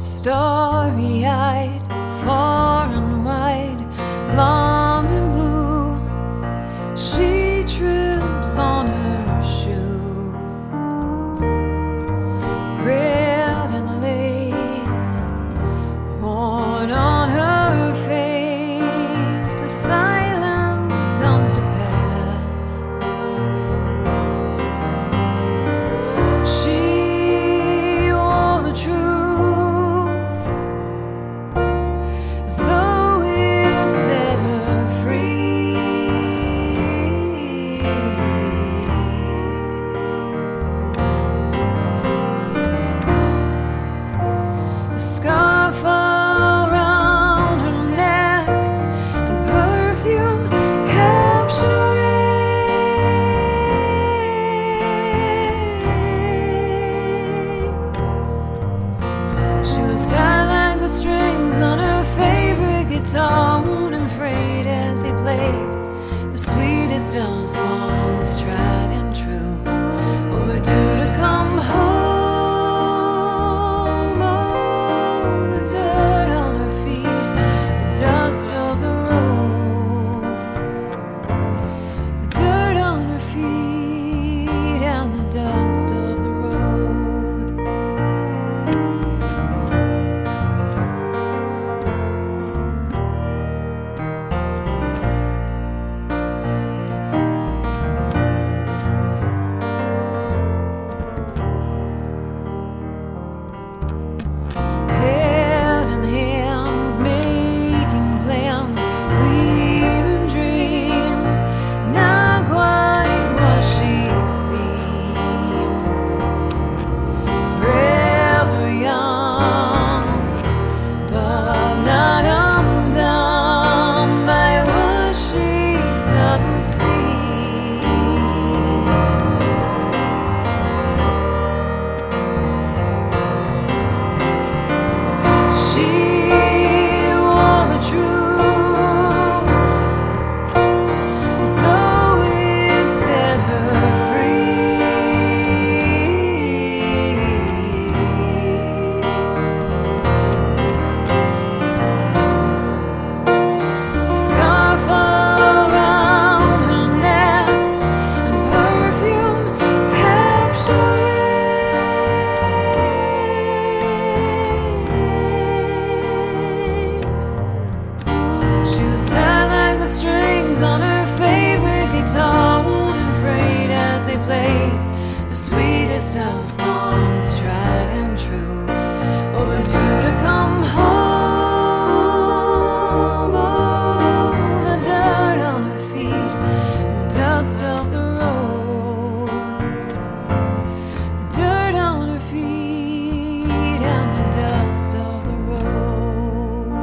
Starry-eyed, far and wide, blonde and blue, she trips on her shoe. Grit and lace worn on her face, the silence comes to pass. She wore the truth as though it set her free. The scarf around her neck and perfume capturing. She was tied like the strings on her favorite guitar, worn and frayed as they played the sweetest of songs, tried and true, overdue to come home. Oh, the dirt on her feet, the dust of the road, the dirt on her feet and the dust of the road. Head and hands making plans, weaving dreams, not quite what she seems. Forever young, but not undone by what she doesn't see. She wore the truth as though it set her free. Scarf around her neck and perfume capturing. She was tied like the strings on her favorite guitar, worn and frayed as they played the sweetest of songs, tried and true, overdue to come home. Oh, the dirt on her feet, the dust of the road, the dirt on her feet and the dust of the road.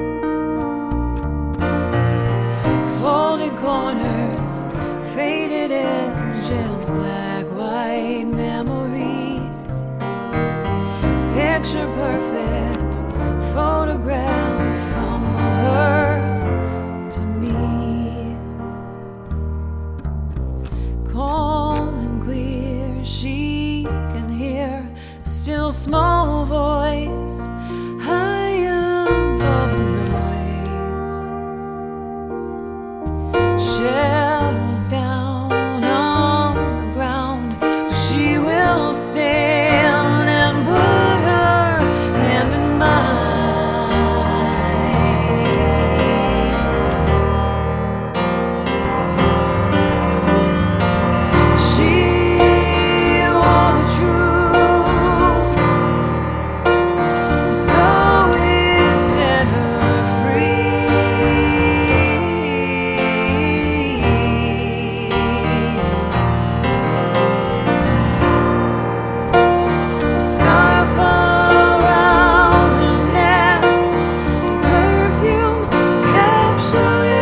Folded corners, faded edges, black, white memories, picture perfect photograph from her to me. Calm and clear, she can hear a still small voice high above the noise. Shadows down on the ground, she will stand and put her hand in mine. She wore the truth as though it set her free. The scarf around her neck and perfume capturing.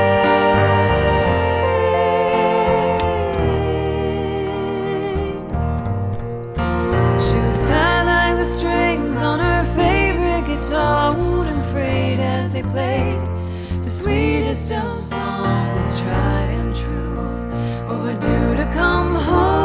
She was tied like the strings on her favorite guitar, worn and frayed as they played the sweetest of songs, tried and true, overdue to come home.